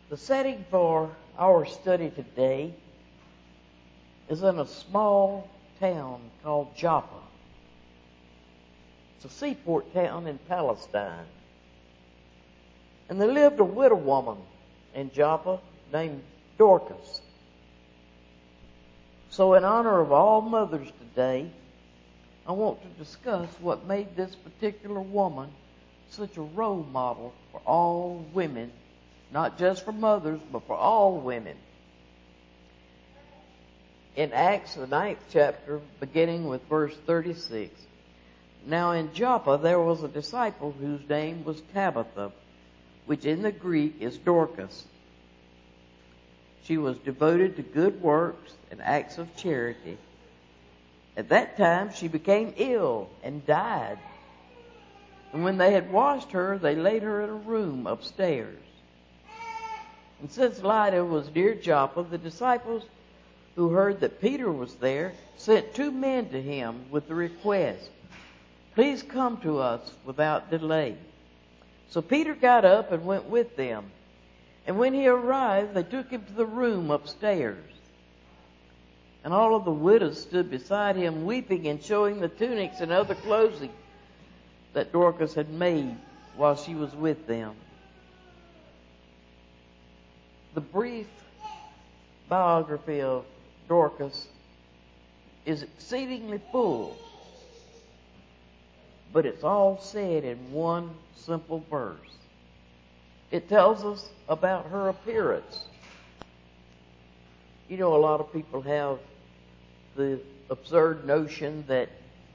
The setting for our study today is in a small town called Joppa. It's a seaport town in Palestine. And there lived a widow woman in Joppa named Dorcas. So in honor of all mothers today, I want to discuss what made this particular woman such a role model for all women, not just for mothers, but for all women. In Acts, the 9th chapter, beginning with verse 36, now in Joppa there was a disciple whose name was Tabitha, which in the Greek is Dorcas. She was devoted to good works and acts of charity. At that time she became ill and died. And when they had washed her, they laid her in a room upstairs. And since Lydda was near Joppa, the disciples who heard that Peter was there sent 2 men to him with the request, please come to us without delay. So Peter got up and went with them. And when he arrived, they took him to the room upstairs. And all of the widows stood beside him, weeping and showing the tunics and other clothing that Dorcas had made while she was with them. The brief biography of Dorcas is exceedingly full, but it's all said in one simple verse. It tells us about her appearance. You know, a lot of people have the absurd notion that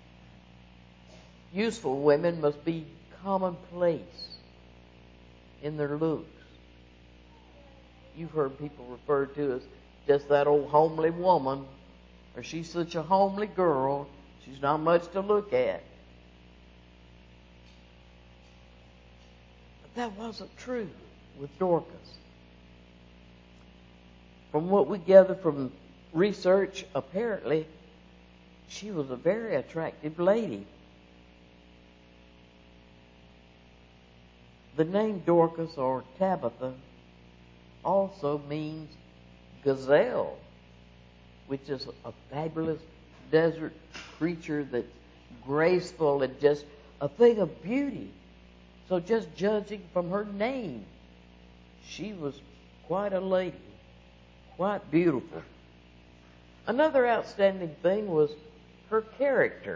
useful women must be commonplace in their looks. You've heard people referred to as just that old homely woman, or she's such a homely girl, she's not much to look at. But that wasn't true with Dorcas. From what we gather from research, apparently, she was a very attractive lady. The name Dorcas or Tabitha also means gazelle, which is a fabulous desert creature that's graceful and just a thing of beauty. So just judging from her name, she was quite a lady, quite beautiful. Another outstanding thing was her character.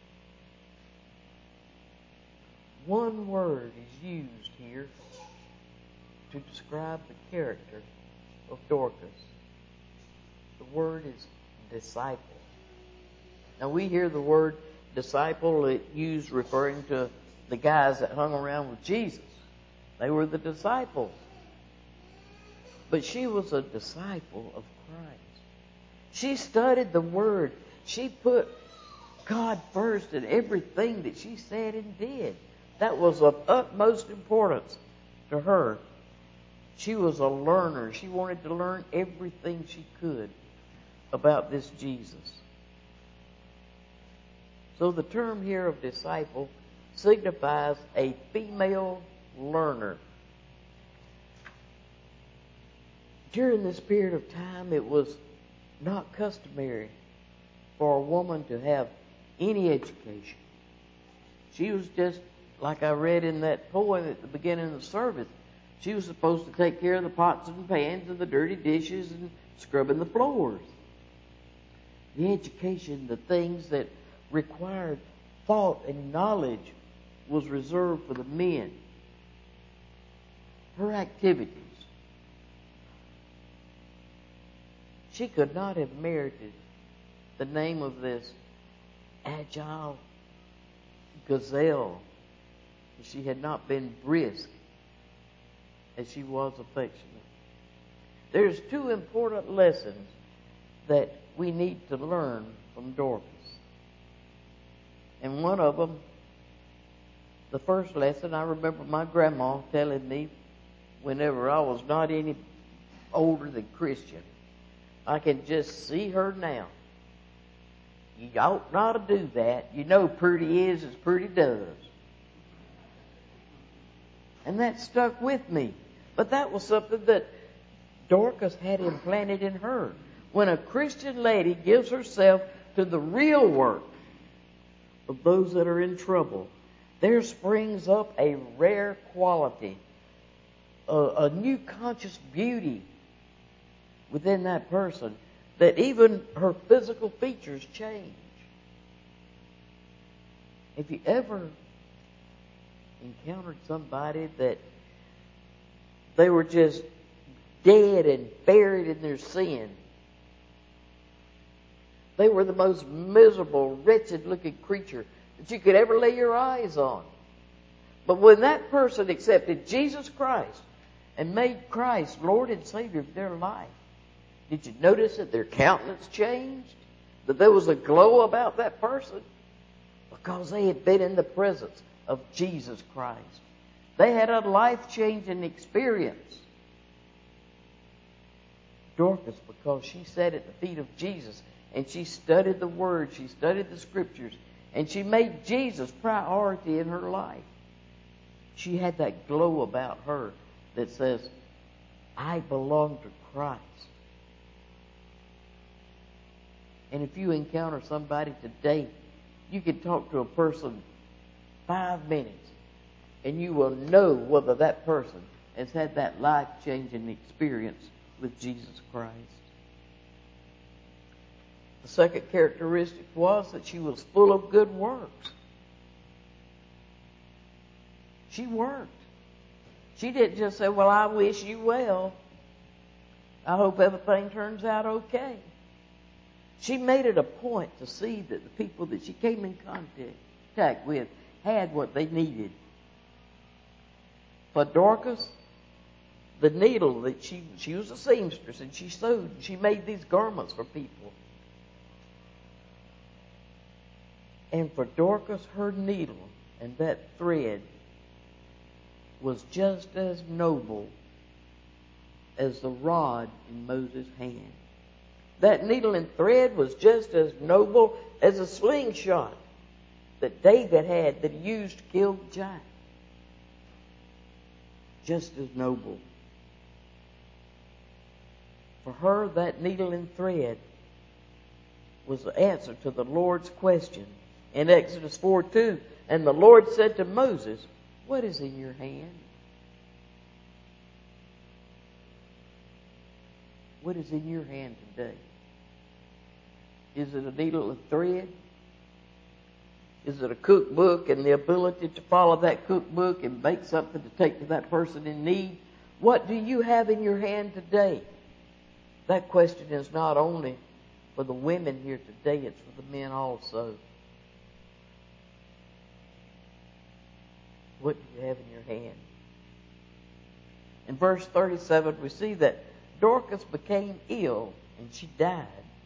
One word is used here to describe the character of Dorcas. The word is disciple. Now we hear the word disciple used referring to the guys that hung around with Jesus. They were the disciples. But she was a disciple of Christ. She studied the Word. She put God first in everything that she said and did. That was of utmost importance to her. She was a learner. She wanted to learn everything she could about this Jesus. So the term here of disciple signifies a female learner. During this period of time, it was not customary for a woman to have any education. She was just, like I read in that poem at the beginning of the service, she was supposed to take care of the pots and pans and the dirty dishes and scrubbing the floors. The education, the things that required thought and knowledge, was reserved for the men. Her activities. She could not have merited the name of this agile gazelle if she had not been brisk as she was affectionate. There's 2 important lessons that we need to learn from Dorcas. And one of them, the first lesson, I remember my grandma telling me whenever I was not any older than Christian. I can just see her now. You ought not to do that. You know pretty is as pretty does. And that stuck with me. But that was something that Dorcas had him planted in her. When a Christian lady gives herself to the real work of those that are in trouble, there springs up a rare quality, a new conscious beauty within that person, that even her physical features change. If you ever encountered somebody that they were just dead and buried in their sin, they were the most miserable, wretched-looking creature that you could ever lay your eyes on. But when that person accepted Jesus Christ and made Christ Lord and Savior of their life, did you notice that their countenance changed? That there was a glow about that person? Because they had been in the presence of Jesus Christ. They had a life-changing experience. Dorcas, because she sat at the feet of Jesus and she studied the Word, she studied the Scriptures, and she made Jesus priority in her life. She had that glow about her that says, I belong to Christ. And if you encounter somebody today, you can talk to a person 5 minutes and you will know whether that person has had that life-changing experience with Jesus Christ. The second characteristic was that she was full of good works. She worked. She didn't just say, well, I wish you well. I hope everything turns out okay. She made it a point to see that the people that she came in contact with had what they needed. For Dorcas, the needle that she was a seamstress, and she sewed, and she made these garments for people. And for Dorcas, her needle and that thread was just as noble as the rod in Moses' hand. That needle and thread was just as noble as a slingshot that David had that he used to kill the giant. Just as noble. For her, that needle and thread was the answer to the Lord's question in Exodus 4:2. And the Lord said to Moses, what is in your hand? What is in your hand today? Is it a needle and thread? Is it a cookbook and the ability to follow that cookbook and make something to take to that person in need? What do you have in your hand today? That question is not only for the women here today, it's for the men also. What do you have in your hand? In verse 37, we see that Dorcas became ill and she died.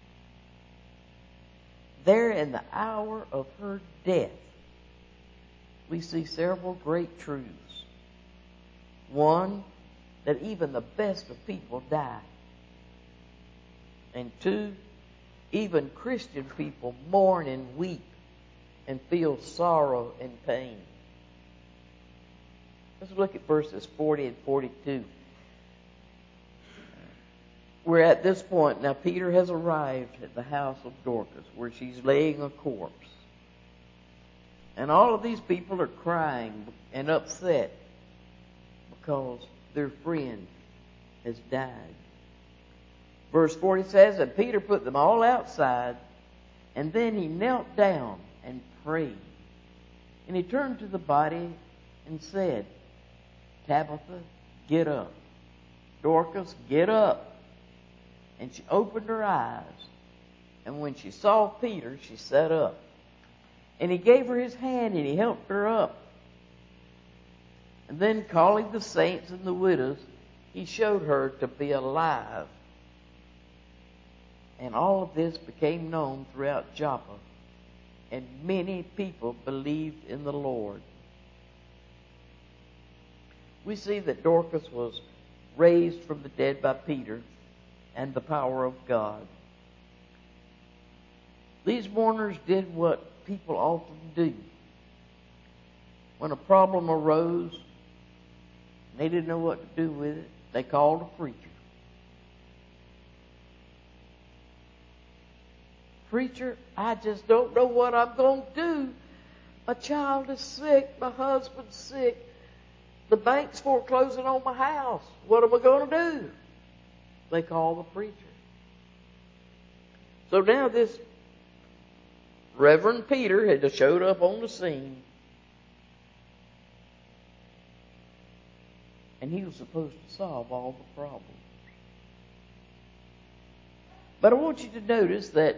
There in the hour of her death, we see several great truths. One, that even the best of people die. And two, even Christian people mourn and weep and feel sorrow and pain. Let's look at verses 40 and 42. We're at this point. Now Peter has arrived at the house of Dorcas where she's laying a corpse. And all of these people are crying and upset because their friend has died. Verse 40 says that Peter put them all outside, and then he knelt down and prayed. And he turned to the body and said, Tabitha, get up. Dorcas, get up. And she opened her eyes, and when she saw Peter, she sat up. And he gave her his hand, and he helped her up. And then calling the saints and the widows, he showed her to be alive. And all of this became known throughout Joppa, and many people believed in the Lord. We see that Dorcas was raised from the dead by Peter and the power of God. These mourners did what people often do. When a problem arose, and they didn't know what to do with it, they called a preacher. Preacher, I just don't know what I'm going to do. My child is sick. My husband's sick. The bank's foreclosing on my house. What am I going to do? They call the preacher. So now this Reverend Peter had showed up on the scene. And he was supposed to solve all the problems. But I want you to notice that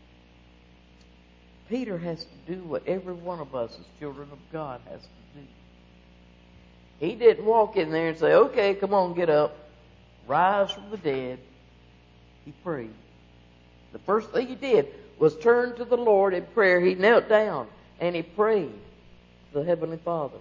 Peter has to do what every one of us as children of God has to do. He didn't walk in there and say, okay, come on, get up. Rise from the dead. He prayed. The first thing he did was turn to the Lord in prayer. He knelt down and he prayed to the Heavenly Father.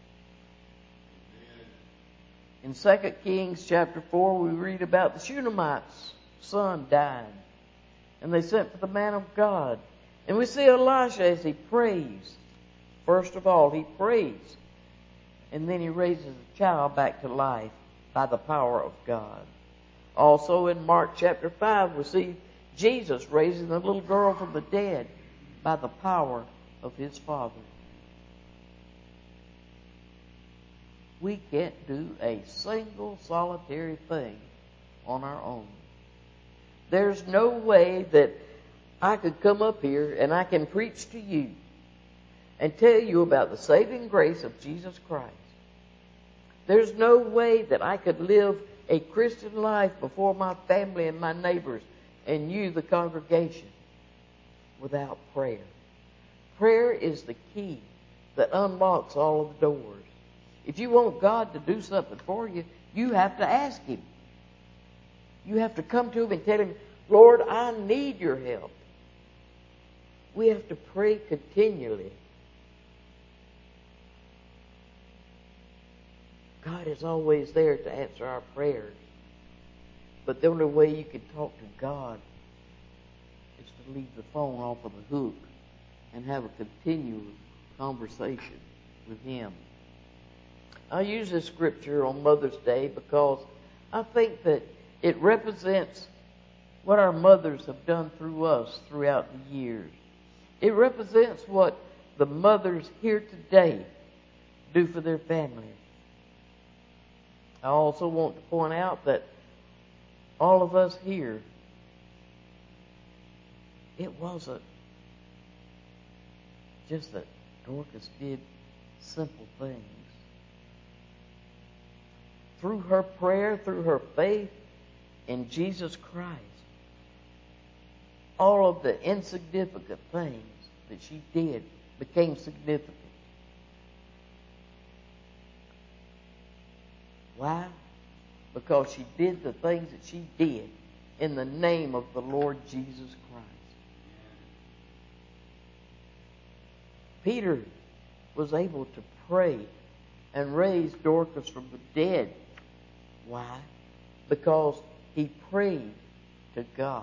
In 2 Kings chapter 4, we read about the Shunammite's son died. And they sent for the man of God. And we see Elisha as he prays. First of all, he prays. And then he raises a child back to life by the power of God. Also in Mark chapter 5, we see Jesus raising a little girl from the dead by the power of his Father. We can't do a single solitary thing on our own. There's no way that I could come up here and I can preach to you and tell you about the saving grace of Jesus Christ. There's no way that I could live a Christian life before my family and my neighbors and you, the congregation, without prayer. Prayer is the key that unlocks all of the doors. If you want God to do something for you, you have to ask Him. You have to come to Him and tell Him, Lord, I need your help. We have to pray continually. God is always there to answer our prayers. But the only way you can talk to God is to leave the phone off of the hook and have a continual conversation with Him. I use this scripture on Mother's Day because I think that it represents what our mothers have done through us throughout the years. It represents what the mothers here today do for their families. I also want to point out that all of us here, it wasn't just that Dorcas did simple things. Through her prayer, through her faith in Jesus Christ, all of the insignificant things that she did became significant. Why? Because she did the things that she did in the name of the Lord Jesus Christ. Peter was able to pray and raise Dorcas from the dead. Why? Because he prayed to God.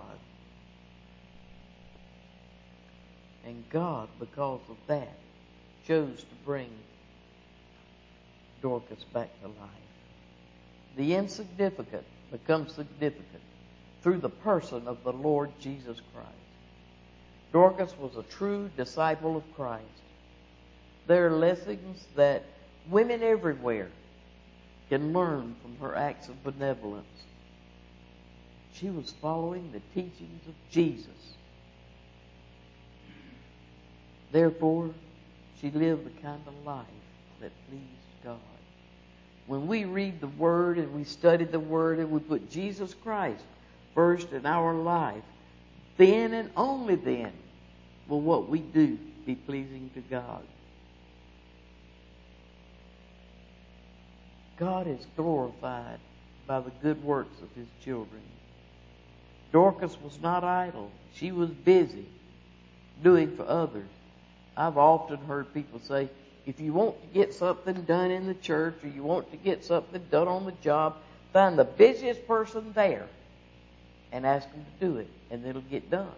And God, because of that, chose to bring Dorcas back to life. The insignificant becomes significant through the person of the Lord Jesus Christ. Dorcas was a true disciple of Christ. There are lessons that women everywhere can learn from her acts of benevolence. She was following the teachings of Jesus. Therefore, she lived the kind of life that pleased God. When we read the Word and we study the Word and we put Jesus Christ first in our life, then and only then will what we do be pleasing to God. God is glorified by the good works of His children. Dorcas was not idle. She was busy doing for others. I've often heard people say, if you want to get something done in the church or you want to get something done on the job, find the busiest person there and ask them to do it, and it'll get done.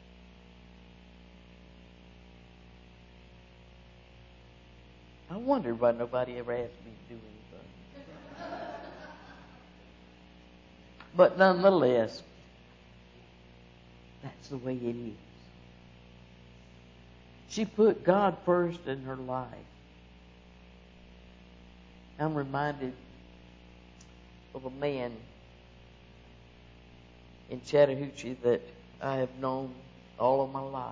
I wonder why nobody ever asked me to do anything. But nonetheless, that's the way it is. She put God first in her life. I'm reminded of a man in Chattahoochee that I have known all of my life.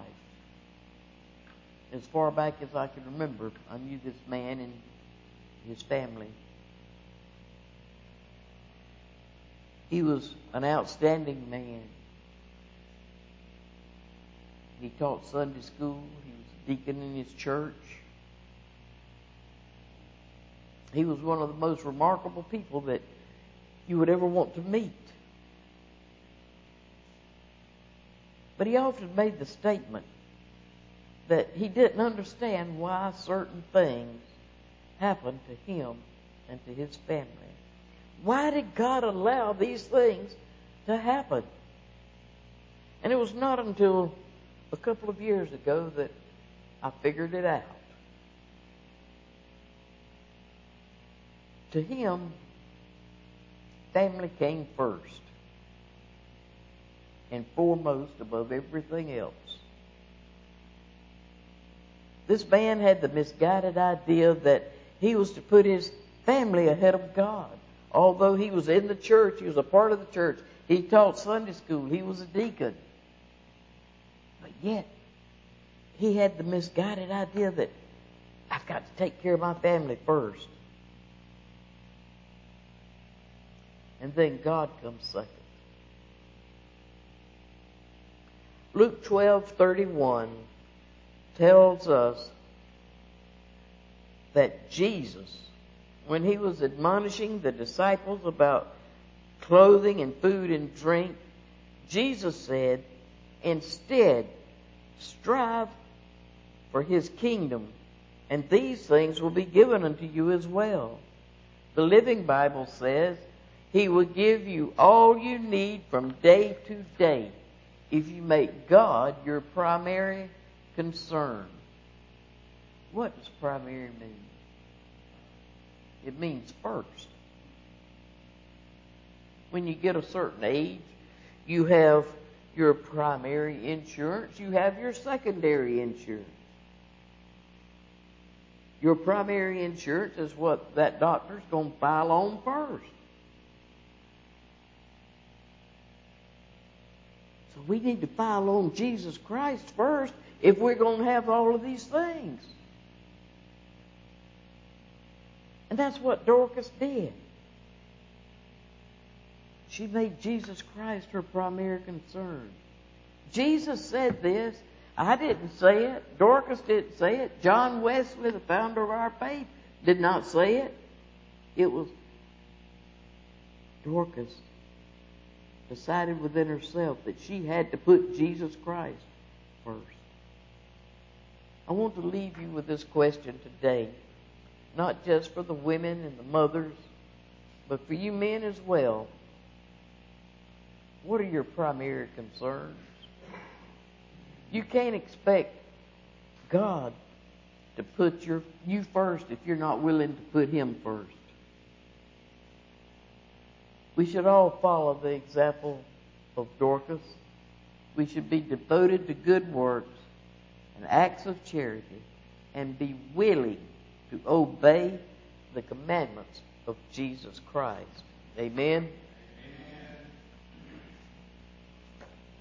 As far back as I can remember, I knew this man and his family. He was an outstanding man. He taught Sunday school. He was a deacon in his church. He was one of the most remarkable people that you would ever want to meet. But he often made the statement that he didn't understand why certain things happened to him and to his family. Why did God allow these things to happen? And it was not until a couple of years ago that I figured it out. To him, family came first and foremost above everything else. This man had the misguided idea that he was to put his family ahead of God. Although he was in the church, he was a part of the church, he taught Sunday school, he was a deacon. But yet, he had the misguided idea that I've got to take care of my family first. And then God comes second. Luke 12:31 tells us that Jesus, when he was admonishing the disciples about clothing and food and drink, Jesus said, instead, strive for his kingdom, and these things will be given unto you as well. The Living Bible says, he will give you all you need from day to day if you make God your primary concern. What does primary mean? It means first. When you get a certain age, you have your primary insurance, you have your secondary insurance. Your primary insurance is what that doctor's going to file on first. So we need to file on Jesus Christ first if we're going to have all of these things. And that's what Dorcas did. She made Jesus Christ her primary concern. Jesus said this. I didn't say it. Dorcas didn't say it. John Wesley, the founder of our faith, did not say it. It was Dorcas decided within herself that she had to put Jesus Christ first. I want to leave you with this question today, not just for the women and the mothers, but for you men as well. What are your primary concerns? You can't expect God to put you first if you're not willing to put him first. We should all follow the example of Dorcas. We should be devoted to good works and acts of charity and be willing to obey the commandments of Jesus Christ. Amen.